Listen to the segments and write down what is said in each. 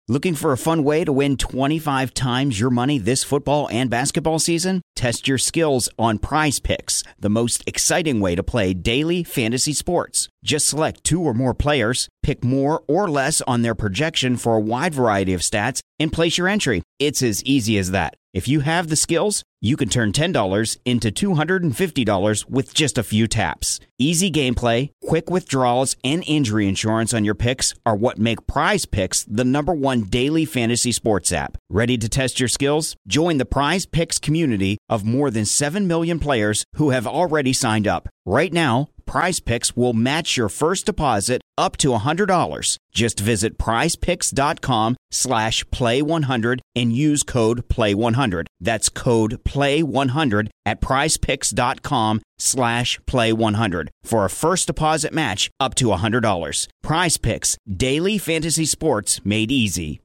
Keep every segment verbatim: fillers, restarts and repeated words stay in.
Looking for a fun way to win twenty-five times your money this football and basketball season? Test your skills on Prize Picks, the most exciting way to play daily fantasy sports. Just select two or more players, pick more or less on their projection for a wide variety of stats, and place your entry. It's as easy as that. If you have the skills, you can turn ten dollars into two hundred fifty dollars with just a few taps. Easy gameplay, quick withdrawals, and injury insurance on your picks are what make Prize Picks the number one daily fantasy sports app. Ready to test your skills? Join the Prize Picks community of more than seven million players who have already signed up. Right now, Prize Picks will match your first deposit up to one hundred dollars. Just visit prizepicks.com slash play one hundred and use code play one hundred. That's code play one hundred at prizepicks.com slash play one hundred for a first deposit match up to one hundred dollars. Prize Picks, daily fantasy sports made easy.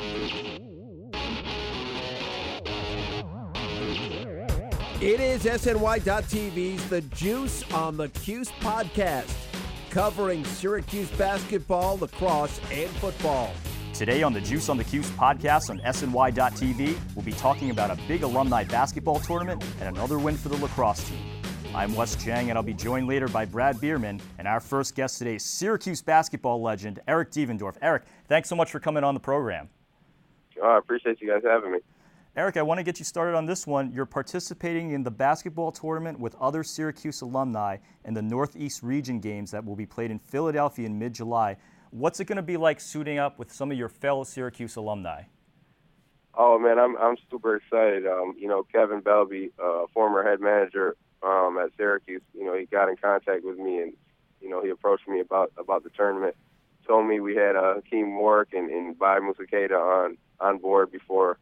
It is S N Y dot T V's The Juice on the Cuse podcast, covering Syracuse basketball, lacrosse, and football. Today on the Juice on the Cuse podcast on S N Y dot T V, we'll be talking about a big alumni basketball tournament and another win for the lacrosse team. I'm Wes Jang, and I'll be joined later by Brad Bierman, and our first guest today, Syracuse basketball legend, Eric Devendorf. Eric, thanks so much for coming on the program. Oh, I appreciate you guys having me. Eric, I want to get you started on this one. You're participating in the basketball tournament with other Syracuse alumni in the Northeast Region Games that will be played in Philadelphia in mid-July. What's it going to be like suiting up with some of your fellow Syracuse alumni? Oh, man, I'm I'm super excited. Um, you know, Kevin Belby, uh, former head manager um, at Syracuse, you know, he got in contact with me and, you know, he approached me about, about the tournament, told me we had uh, Hakeem Warwick and, and Bai Musakeda on, on board before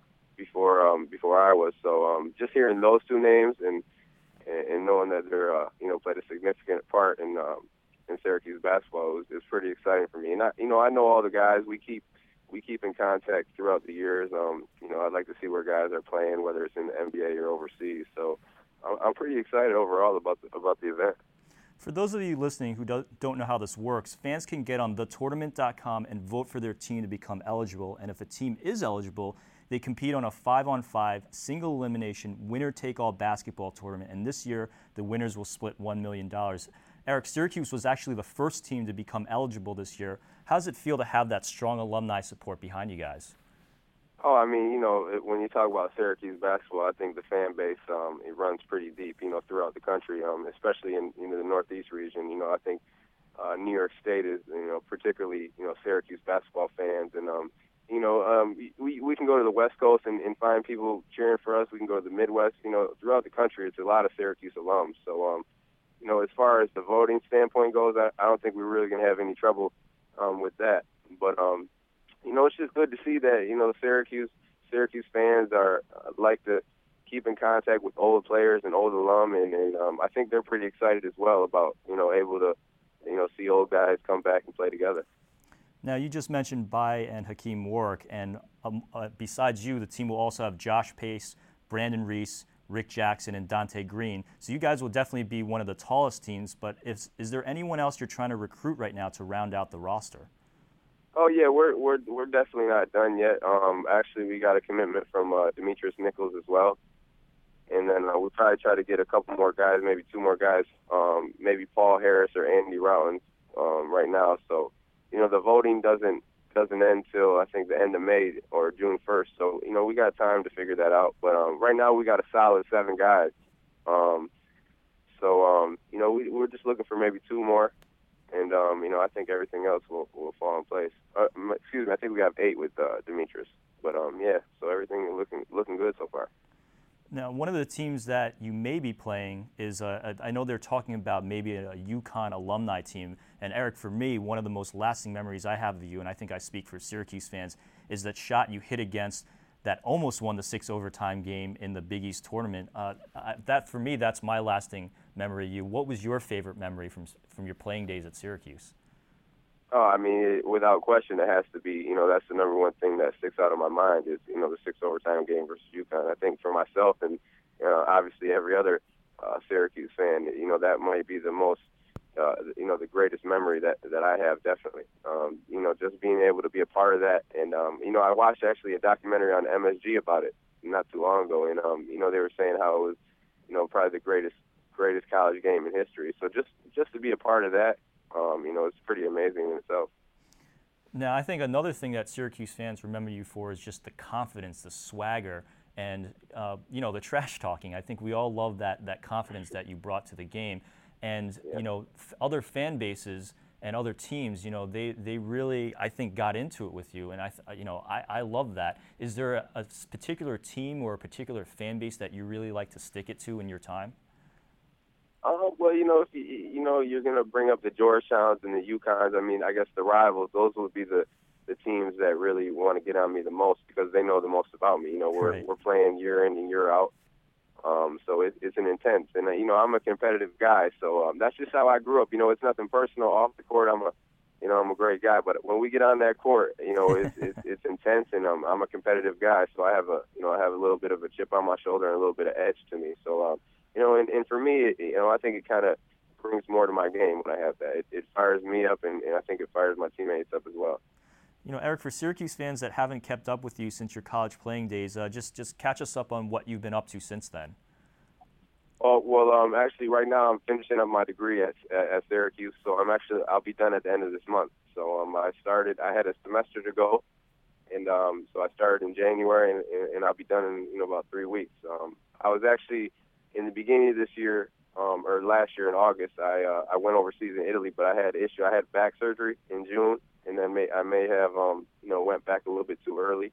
before um, before I was. So um, just hearing those two names and and, and knowing that they're uh, you know played a significant part in um, in Syracuse basketball is, is pretty exciting for me. And I, you know I know all the guys. We keep we keep in contact throughout the years. Um, you know I'd like to see where guys are playing, whether it's in the N B A or overseas. So I'm, I'm pretty excited overall about the, about the event. For those of you listening who don't know how this works, fans can get on the tournament dot com and vote for their team to become eligible. And if a team is eligible, they compete on a five-on-five, single-elimination, winner-take-all basketball tournament, and this year the winners will split one million dollars. Eric, Syracuse was actually the first team to become eligible this year. How does it feel to have that strong alumni support behind you guys? Oh, I mean, you know, when you talk about Syracuse basketball, I think the fan base, um, it runs pretty deep, you know, throughout the country, um, especially in you know, the Northeast region. You know, I think uh, New York State is, you know, particularly, you know, Syracuse basketball fans, and um, You know, um, we we can go to the West Coast and, and find people cheering for us. We can go to the Midwest. You know, throughout the country, it's a lot of Syracuse alums. So, um, you know, as far as the voting standpoint goes, I, I don't think we're really going to have any trouble um, with that. But, um, you know, it's just good to see that, you know, Syracuse Syracuse fans are uh, like to keep in contact with old players and old alum, and, and um, I think they're pretty excited as well about, you know, able to, you know, see old guys come back and play together. Now, you just mentioned Bai and Hakeem Warwick, and um, uh, besides you, the team will also have Josh Pace, Brandon Reese, Rick Jackson, and Dante Green. So you guys will definitely be one of the tallest teams, but is, is there anyone else you're trying to recruit right now to round out the roster? Oh, yeah, we're we're we're definitely not done yet. Um, actually, we got a commitment from uh, Demetrius Nichols as well. And then uh, we'll probably try to get a couple more guys, maybe two more guys, um, maybe Paul Harris or Andy Rollins um, right now. So, you know, the voting doesn't doesn't end till I think the end of May or June first. So, you know, we got time to figure that out. But um, right now we got a solid seven guys. Um, so, um, you know, we, we're just looking for maybe two more. And, um, you know, I think everything else will, will fall in place. Uh, excuse me, I think we have eight with uh, Demetrius. But, um, yeah, so everything is looking, looking good so far. Now, one of the teams that you may be playing is, uh, I know they're talking about maybe a, a UConn alumni team. And Eric, for me, one of the most lasting memories I have of you, and I think I speak for Syracuse fans, is that shot you hit against that almost won the six overtime game in the Big East tournament. Uh, I, that, for me, that's my lasting memory of you. What was your favorite memory from from your playing days at Syracuse? Oh, I mean, it, without question, it has to be, you know, that's the number one thing that sticks out of my mind is, you know, the six overtime game versus UConn. I think for myself and, you know, obviously every other uh, Syracuse fan, you know, that might be the most uh, you know, the greatest memory that that I have, definitely. Um, you know, just being able to be a part of that, and um, you know, I watched actually a documentary on M S G about it not too long ago, and um, you know, they were saying how it was, you know, probably the greatest greatest college game in history. So just just to be a part of that, um, you know, it's pretty amazing in itself. Now, I think another thing that Syracuse fans remember you for is just the confidence, the swagger, and uh, you know, the trash talking. I think we all love that that confidence that you brought to the game. And Yeah. you know, f- other fan bases and other teams, you know, they, they really, I think, got into it with you. And I, th- you know, I, I love that. Is there a, a s- particular team or a particular fan base that you really like to stick it to in your time? Oh, well, you know, if you, you know, you're going to bring up the Georgetowns and the UConns, I mean, I guess the rivals, those would be the, the teams that really want to get on me the most because they know the most about me. You know, we're Right. we're playing year in and year out. Um, so it, it's an intense. And, uh, you know, I'm a competitive guy, so um, that's just how I grew up. You know, it's nothing personal. Off the court, I'm a, you know, I'm a great guy. But when we get on that court, you know, it's it's, it's intense, and um, I'm a competitive guy. So I have a, you know, I have a little bit of a chip on my shoulder and a little bit of edge to me. So, um, you know, and, and for me, it, you know, I think it kind of brings more to my game when I have that. It, it fires me up, and, and I think it fires my teammates up as well. You know, Eric, for Syracuse fans that haven't kept up with you since your college playing days, uh, just just catch us up on what you've been up to since then. Oh, well, um, actually, right now I'm finishing up my degree at, at at Syracuse, so I'm actually I'll be done at the end of this month. So um, I started. I had a semester to go, and um, so I started in January, and, and, and I'll be done in you know about three weeks. Um, I was actually in the beginning of this year, um, or last year in August. I uh, I went overseas in Italy, but I had issue. I had back surgery in June, and then may, I may have um, you know went back a little bit too early.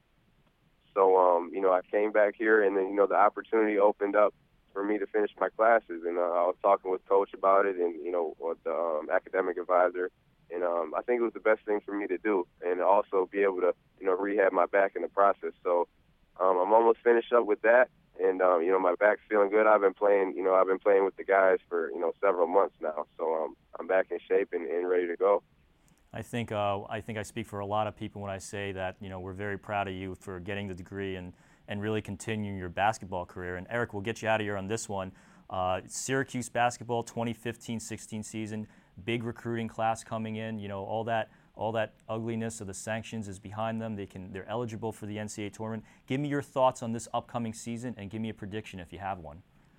So um, you know I came back here, and then you know the opportunity opened up for me to finish my classes, and uh, I was talking with Coach about it, and you know, with the um, academic advisor, and um, I think it was the best thing for me to do, and also be able to, you know, rehab my back in the process. So um, I'm almost finished up with that, and um, you know, my back's feeling good. I've been playing, you know, I've been playing with the guys for you know several months now, so um, I'm back in shape and, and ready to go. I think uh, I think I speak for a lot of people when I say that, you know, we're very proud of you for getting the degree and, and really continuing your basketball career. And Eric, we'll get you out of here on this one. Uh, Syracuse basketball twenty fifteen sixteen season, big recruiting class coming in. You know, all that all that ugliness of the sanctions is behind them. They can they're eligible for the N C double A tournament. Give me your thoughts on this upcoming season, and give me a prediction if you have one.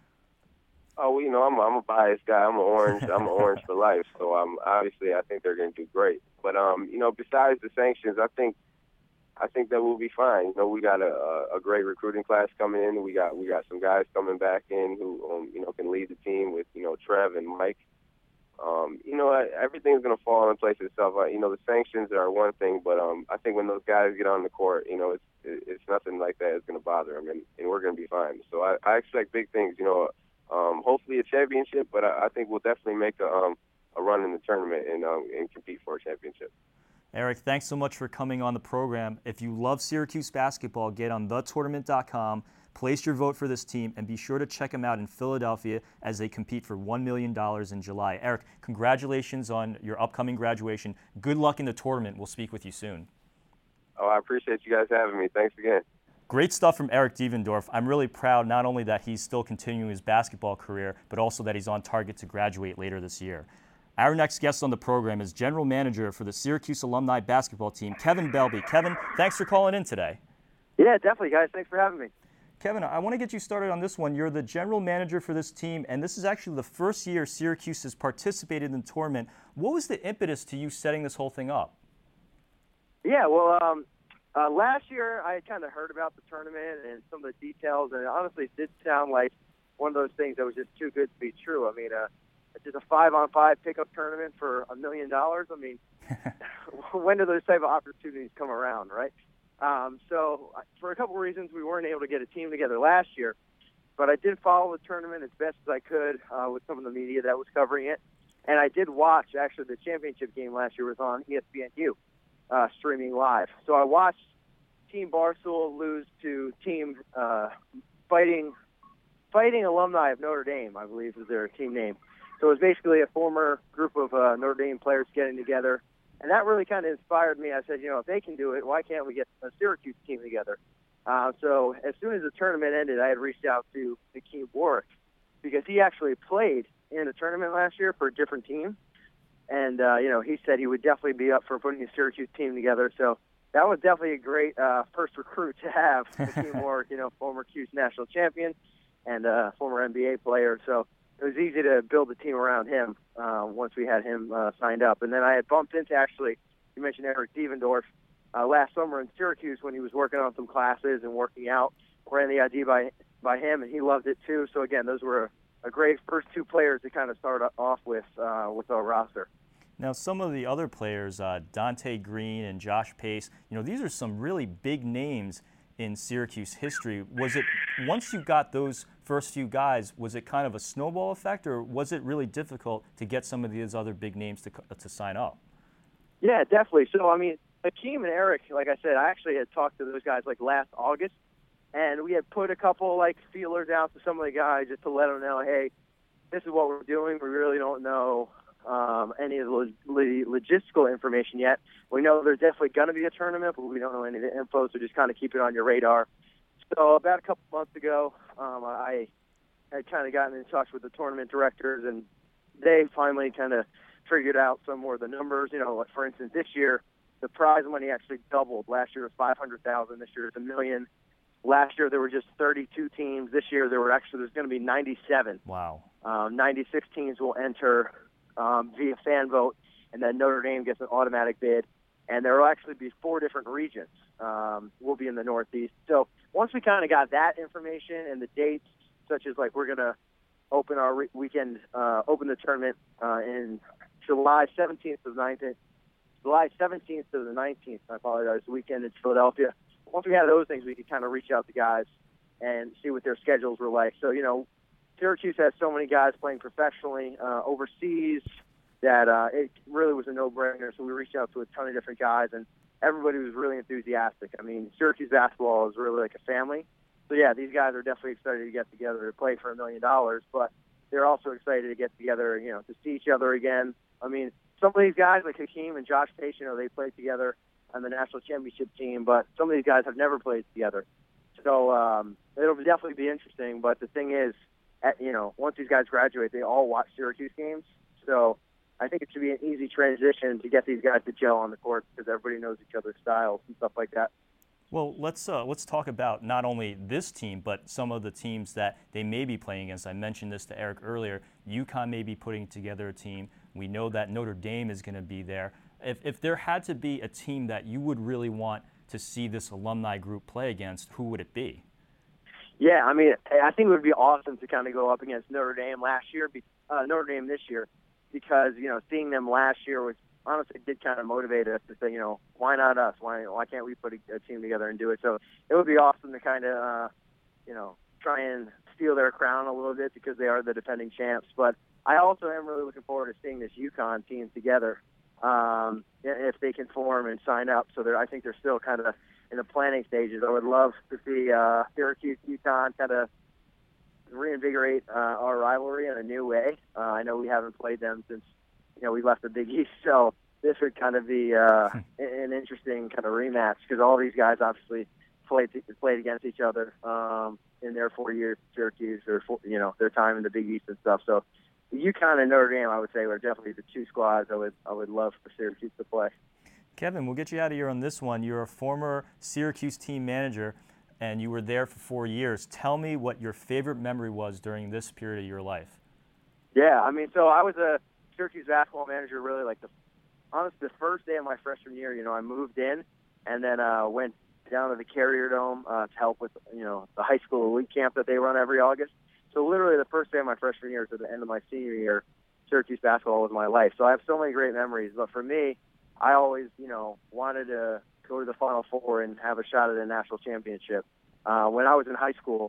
Oh, well, you know, I'm, I'm a biased guy. I'm an orange. I'm an orange for life. So, um, obviously, I think they're going to do great. But, um, you know, besides the sanctions, I think, I think that we'll be fine. You know, we got a, a great recruiting class coming in. We got, we got some guys coming back in who, um, you know, can lead the team with, you know, Trev and Mike. Um, you know, everything's going to fall in place itself. Uh, you know, the sanctions are one thing, but um, I think when those guys get on the court, you know, it's it's nothing like that is going to bother them, and, and we're going to be fine. So I, I expect big things. You know. Um, hopefully a championship, but I, I think we'll definitely make a, um, a run in the tournament and, um, and compete for a championship. Eric, thanks so much for coming on the program. If you love Syracuse basketball, get on the tournament dot com, place your vote for this team, and be sure to check them out in Philadelphia as they compete for one million dollars in July. Eric, congratulations on your upcoming graduation. Good luck in the tournament. We'll speak with you soon. Oh, I appreciate you guys having me. Thanks again. Great stuff from Eric Devendorf. I'm really proud not only that he's still continuing his basketball career, but also that he's on target to graduate later this year. Our next guest on the program is General Manager for the Syracuse alumni basketball team, Kevin Belbey. Kevin, thanks for calling in today. Yeah, definitely, guys. Thanks for having me. Kevin, I want to get you started on this one. You're the General Manager for this team, and this is actually the first year Syracuse has participated in the tournament. What was the impetus to you setting this whole thing up? Yeah, well, um, Uh, last year, I had kind of heard about the tournament and some of the details, and honestly, it did sound like one of those things that was just too good to be true. I mean, uh, just a five-on-five pickup tournament for a million dollars. I mean, when do those type of opportunities come around, right? Um, so, for a couple of reasons, we weren't able to get a team together last year, but I did follow the tournament as best as I could uh, with some of the media that was covering it, and I did watch. Actually, the championship game last year was on E S P N U. Uh, streaming live. So I watched Team Barstool lose to Team uh, Fighting Fighting Alumni of Notre Dame, I believe is their team name. So it was basically a former group of uh, Notre Dame players getting together. And that really kind of inspired me. I said, you know, if they can do it, why can't we get a Syracuse team together? Uh, so as soon as the tournament ended, I had reached out to Hakeem Warwick because he actually played in the tournament last year for a different team. and uh, you know, he said he would definitely be up for putting a Syracuse team together. So that was definitely a great uh, first recruit to have. Hakeem Ward, you know, former Cuse national champion and uh, former N B A player. So it was easy to build a team around him uh, once we had him uh, signed up. And then I had bumped into, actually, you mentioned Eric Devendorf, uh, last summer in Syracuse when he was working on some classes and working out. Ran the idea by by him, and he loved it too. So again, those were a, a great first two players to kind of start off with uh, with our roster. Now, some of the other players, uh, Dante Green and Josh Pace, you know, these are some really big names in Syracuse history. Was it, once you got those first few guys, was it kind of a snowball effect, or was it really difficult to get some of these other big names to to sign up? Yeah, definitely. So, I mean, Hakeem and Eric, like I said, I actually had talked to those guys like last August, and we had put a couple like feelers out to some of the guys just to let them know, hey, this is what we're doing. We really don't know um, any of the log- logistical information yet. We know there's definitely going to be a tournament, but we don't know any of the info, so just kind of keep it on your radar. So about a couple months ago, um, I had kind of gotten in touch with the tournament directors, and they finally kind of figured out some more of the numbers. You know, like for instance, this year, the prize money actually doubled. Last year it was five hundred thousand dollars. This year it's a million. Last year there were just thirty-two teams. This year there were actually there's going to be ninety-seven. Wow. Um, ninety-six teams will enter um, via fan vote, and then Notre Dame gets an automatic bid. And there will actually be four different regions. Um, we'll be in the Northeast. So once we kind of got that information and the dates, such as like we're going to open our re- weekend, uh, open the tournament uh, in July seventeenth to the nineteenth, July seventeenth to the nineteenth, I apologize, weekend in Philadelphia. Once we had those things, we could kind of reach out to guys and see what their schedules were like. So, you know, Syracuse has so many guys playing professionally uh, overseas that uh, it really was a no-brainer. So we reached out to a ton of different guys, and everybody was really enthusiastic. I mean, Syracuse basketball is really like a family. So, yeah, these guys are definitely excited to get together to play for a million dollars, but they're also excited to get together, you know, to see each other again. I mean, some of these guys like Hakeem and Josh Pace, you know, they played together on the national championship team, but some of these guys have never played together. So um, it'll definitely be interesting. But the thing is, at, you know, once these guys graduate, they all watch Syracuse games. So I think it should be an easy transition to get these guys to gel on the court because everybody knows each other's styles and stuff like that. Well, let's uh, let's talk about not only this team, but some of the teams that they may be playing against. I mentioned this to Eric earlier. UConn may be putting together a team. We know that Notre Dame is going to be there. If, if there had to be a team that you would really want to see this alumni group play against, who would it be? Yeah, I mean, I think it would be awesome to kind of go up against Notre Dame last year, uh, Notre Dame this year, because, you know, seeing them last year was honestly did kind of motivate us to say, you know, why not us? Why why can't we put a, a team together and do it? So it would be awesome to kind of, uh, you know, try and steal their crown a little bit because they are the defending champs. But I also am really looking forward to seeing this UConn team together. Um, if they can form and sign up. So they're, I think they're still kind of in the planning stages. I would love to see uh, Syracuse, UConn kind of reinvigorate uh, our rivalry in a new way. Uh, I know we haven't played them since, you know, we left the Big East. So this would kind of be uh, an interesting kind of rematch because all these guys obviously played played against each other um, in their four years at Syracuse or, four, you know, their time in the Big East and stuff. So UConn and Notre Dame, I would say, are definitely the two squads I would I would love for Syracuse to play. Kevin, we'll get you out of here on this one. You're a former Syracuse team manager, and you were there for four years. Tell me what your favorite memory was during this period of your life. Yeah, I mean, so I was a Syracuse basketball manager really like the honestly the first day of my freshman year. You know, I moved in and then uh, went down to the Carrier Dome uh, to help with, you know, the high school elite camp that they run every August. So literally the first day of my freshman year to the end of my senior year, Syracuse basketball was my life. So I have so many great memories. But for me, I always, you know, wanted to go to the Final Four and have a shot at a national championship. Uh, when I was in high school,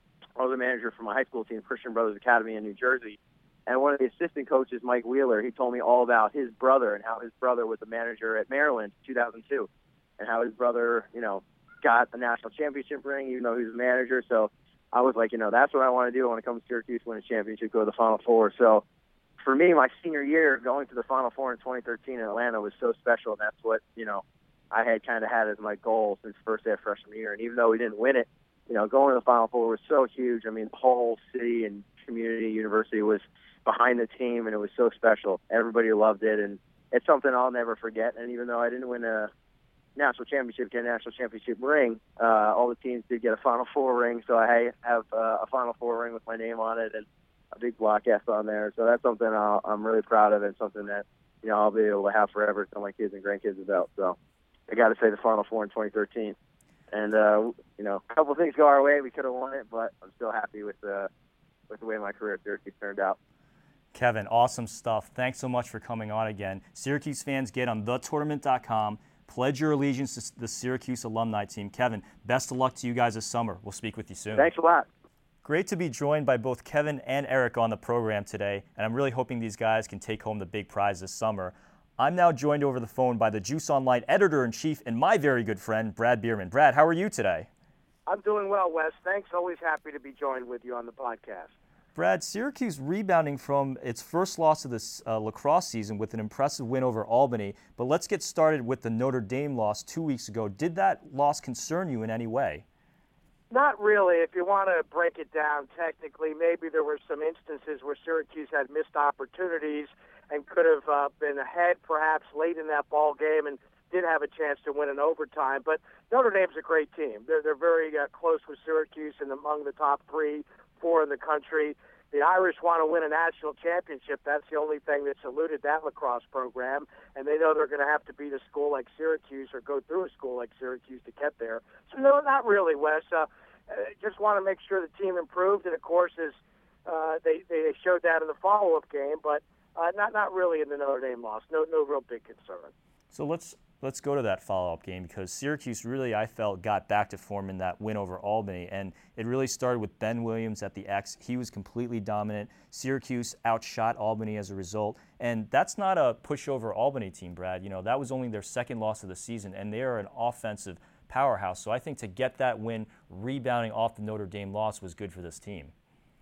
I was a manager for my high school team, Christian Brothers Academy in New Jersey. And one of the assistant coaches, Mike Wheeler, he told me all about his brother and how his brother was a manager at Maryland in two thousand two and how his brother, you know, got a national championship ring even though he was a manager. So I was like, you know, that's what I want to do. I want to come to Syracuse, win a championship, go to the Final Four. So for me, my senior year, going to the Final Four in twenty thirteen in Atlanta was so special. And that's what, you know, I had kind of had as my goal since first day of freshman year. And even though we didn't win it, you know, going to the Final Four was so huge. I mean, the whole city and community, university was behind the team, and it was so special. Everybody loved it, and it's something I'll never forget. And even though I didn't win a national championship, get a national championship ring, uh, all the teams did get a Final Four ring, so I have uh, a Final Four ring with my name on it and a big block S on there. So that's something I'll, I'm really proud of, and something that, you know, I'll be able to have forever to tell my kids and grandkids about. So I got to say the Final Four in twenty thirteen. And, uh, you know, a couple of things go our way. We could have won it, but I'm still happy with, uh, with the way my career at Syracuse turned out. Kevin, awesome stuff. Thanks so much for coming on again. Syracuse fans, get on the tournament dot com. Pledge your allegiance to the Syracuse alumni team. Kevin, best of luck to you guys this summer. We'll speak with you soon. Thanks a lot. Great to be joined by both Kevin and Eric on the program today, and I'm really hoping these guys can take home the big prize this summer. I'm now joined over the phone by the Juice Online editor-in-chief and my very good friend, Brad Bierman. Brad, how are you today? I'm doing well, Wes. Thanks. Always happy to be joined with you on the podcast. Brad, Syracuse rebounding from its first loss of this uh, lacrosse season with an impressive win over Albany. But let's get started with the Notre Dame loss two weeks ago. Did that loss concern you in any way? Not really. If you want to break it down technically, maybe there were some instances where Syracuse had missed opportunities and could have uh, been ahead perhaps late in that ball game and did have a chance to win in overtime. But Notre Dame's a great team. They're, they're very uh, close with Syracuse and among the top three, four in the country. The Irish want to win a national championship. That's the only thing that's eluded that lacrosse program, and they know they're going to have to beat a school like Syracuse or go through a school like Syracuse to get there. So no, not really, Wes. Uh, uh, just want to make sure the team improved, and of course, is uh, they they showed that in the follow-up game, but uh, not not really in the Notre Dame loss. No no real big concern. So let's let's go to that follow-up game, because Syracuse really, I felt, got back to form in that win over Albany, and it really started with Ben Williams at the X. He was completely dominant. Syracuse outshot Albany as a result, and that's not a pushover Albany team, Brad. You know, that was only their second loss of the season, and they are an offensive powerhouse. So I think to get that win, rebounding off the Notre Dame loss, was good for this team.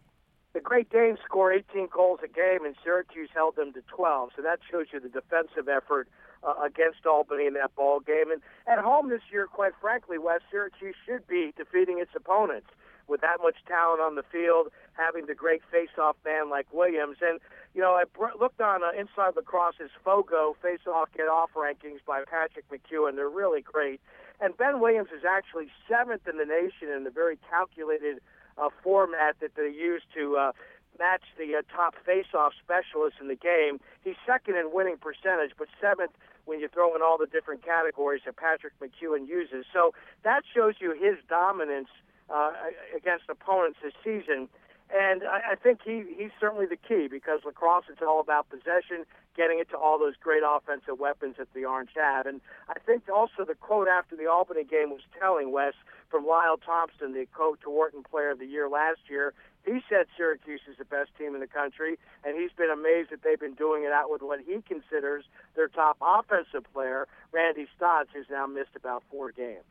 The Great Danes score eighteen goals a game, and Syracuse held them to twelve. So that shows you the defensive effort uh, against Albany in that ball game. And at home this year, quite frankly, West Syracuse should be defeating its opponents with that much talent on the field, having the great face-off man like Williams. And, you know, I br- looked on uh, Inside Lacrosse's Fogo face-off get-off rankings by Patrick McEwen. They're really great. And Ben Williams is actually seventh in the nation in the very calculated uh, format that they use to uh, match the uh, top face-off specialists in the game. He's second in winning percentage, but seventh when you throw in all the different categories that Patrick McEwen uses. So that shows you his dominance uh, against opponents this season. And I, I think he, he's certainly the key, because lacrosse is all about possession, getting it to all those great offensive weapons that the Orange have. And I think also the quote after the Albany game was telling, Wes, from Lyle Thompson, the Coach Wharton Player of the Year last year. He said Syracuse is the best team in the country, and he's been amazed that they've been doing it out with what he considers their top offensive player, Randy Stotts, who's now missed about four games.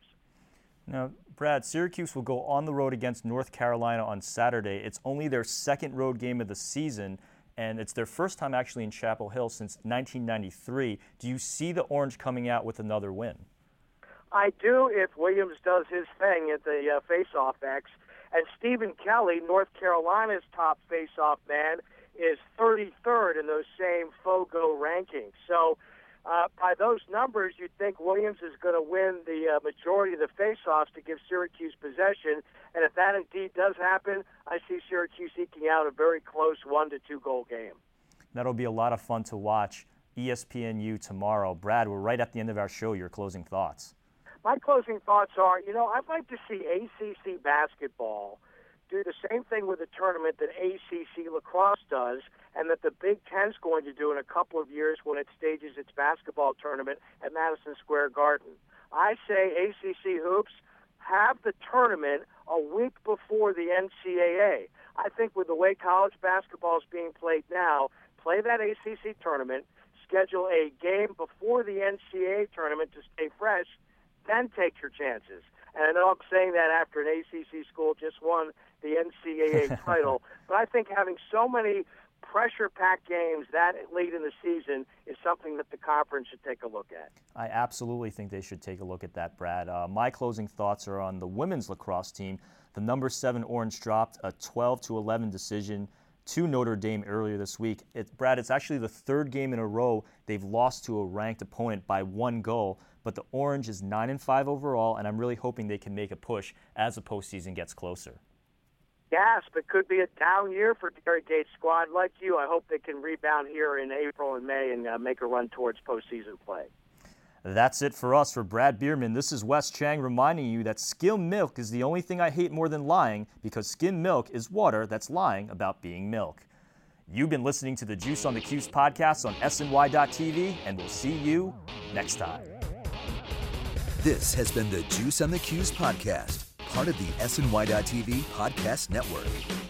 Now, Brad, Syracuse will go on the road against North Carolina on Saturday. It's only their second road game of the season, and it's their first time actually in Chapel Hill since nineteen ninety-three. Do you see the Orange coming out with another win? I do, if Williams does his thing at the uh, face-off X. And Stephen Kelly, North Carolina's top face-off man, is thirty-third in those same Fogo rankings. So uh, by those numbers, you'd think Williams is going to win the uh, majority of the face-offs to give Syracuse possession. And if that indeed does happen, I see Syracuse eking out a very close one to two goal game. That'll be a lot of fun to watch. E S P N U tomorrow. Brad, we're right at the end of our show. Your closing thoughts. My closing thoughts are, you know, I'd like to see A C C basketball do the same thing with a tournament that A C C lacrosse does, and that the Big Ten's going to do in a couple of years when it stages its basketball tournament at Madison Square Garden. I say A C C hoops, have the tournament a week before the N C double A. I think with the way college basketball is being played now, play that A C C tournament, schedule a game before the N C double A tournament to stay fresh, then take your chances. And I know I'm saying that after an A C C school just won the N C double A title, but I think having so many pressure-packed games that late in the season is something that the conference should take a look at. I absolutely think they should take a look at that, Brad. Uh, my closing thoughts are on the women's lacrosse team. The number seven Orange dropped a twelve to eleven decision to Notre Dame earlier this week. It, Brad, it's actually the third game in a row they've lost to a ranked opponent by one goal. But the Orange is nine and five overall, and I'm really hoping they can make a push as the postseason gets closer. Gasp, it could be a down year for Gary Gates' squad. Like you, I hope they can rebound here in April and May and uh, make a run towards postseason play. That's it for us. For Brad Bierman, this is Wes Chang reminding you that skim milk is the only thing I hate more than lying, because skim milk is water that's lying about being milk. You've been listening to the Juice on the Cuse podcast on S N Y dot T V, and we'll see you next time. This has been the Juice on the Cuse podcast, part of the S N Y dot T V podcast network.